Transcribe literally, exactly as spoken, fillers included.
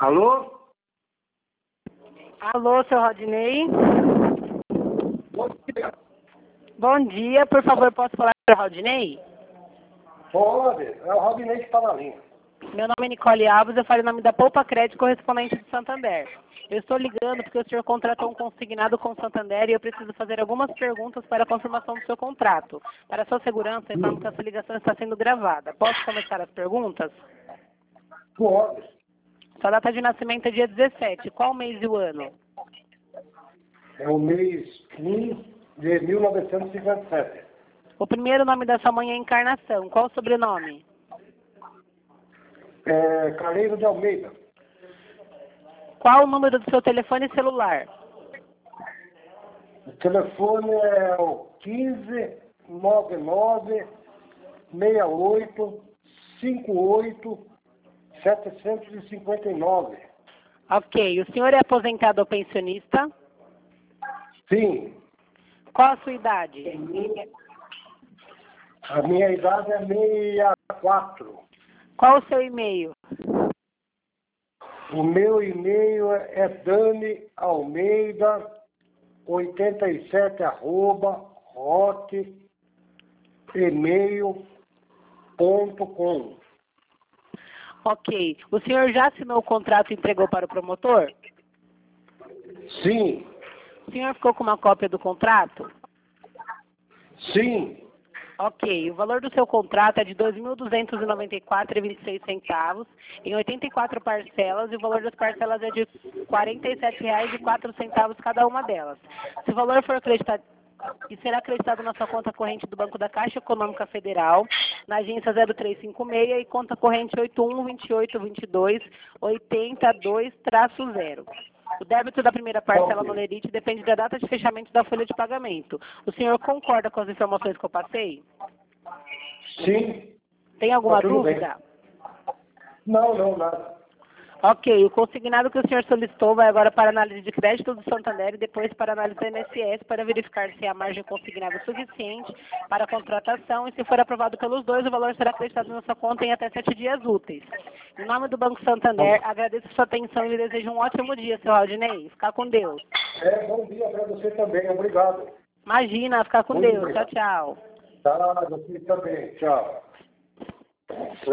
Alô? Alô, seu Rodinei? Bom dia. Bom dia, por favor, posso falar com o Rodinei? Pode, é o Rodinei que está na linha. Meu nome é Nicole Alves, eu falo em nome da Poupa Crédito, correspondente de Santander. Eu estou ligando porque o senhor contratou um consignado com o Santander e eu preciso fazer algumas perguntas para a confirmação do seu contrato. Para a sua segurança, informo que essa ligação está sendo gravada. Posso começar as perguntas? Pode. Sua data de nascimento é dia dezessete. Qual mês e o ano? É o mês um de mil novecentos e cinquenta e sete. O primeiro nome da sua mãe é Encarnação. Qual o sobrenome? É Careiro de Almeida. Qual o número do seu telefone celular? O telefone é o quinze, nove nove, seis oito, cinco oito, setecentos e cinquenta e nove. Ok. O senhor é aposentado ou pensionista? Sim. Qual a sua idade? A minha idade é sessenta e quatro. Qual o seu e-mail? O meu e-mail é Dani Almeida oitenta e sete arroba hot e-mail ponto com. Ok. O senhor já assinou o contrato e entregou para o promotor? Sim, O senhor ficou com uma cópia do contrato? sim, Ok. O valor do seu contrato é de dois mil duzentos e noventa e quatro reais e vinte e seis centavos, em oitenta e quatro parcelas, e o valor das parcelas é de quarenta e sete reais e quatro centavos cada uma delas. Se o valor for acreditado e será acreditado na sua conta corrente do Banco da Caixa Econômica Federal, na agência zero três cinco seis e conta corrente oito um, vinte e oito, vinte e dois, oitenta, dois, zero. O débito da primeira parcela Ok. no Lerite depende da data de fechamento da folha de pagamento. O senhor concorda com as informações que eu passei? sim. Tem alguma Tá tudo bem. dúvida? Não, não, nada. Ok, o consignado que o senhor solicitou vai agora para análise de crédito do Santander e depois para análise do I N S S para verificar se a margem consignada é suficiente para a contratação e se for aprovado pelos dois, o valor será acreditado na sua conta em até sete dias úteis. Em nome do Banco Santander, agradeço a sua atenção e lhe desejo um ótimo dia, seu Rodinei. Ficar com Deus. É, bom dia para você também, obrigado. Imagina, ficar com Muito Deus. Tchau, obrigado. tchau. Tá, você também, tchau.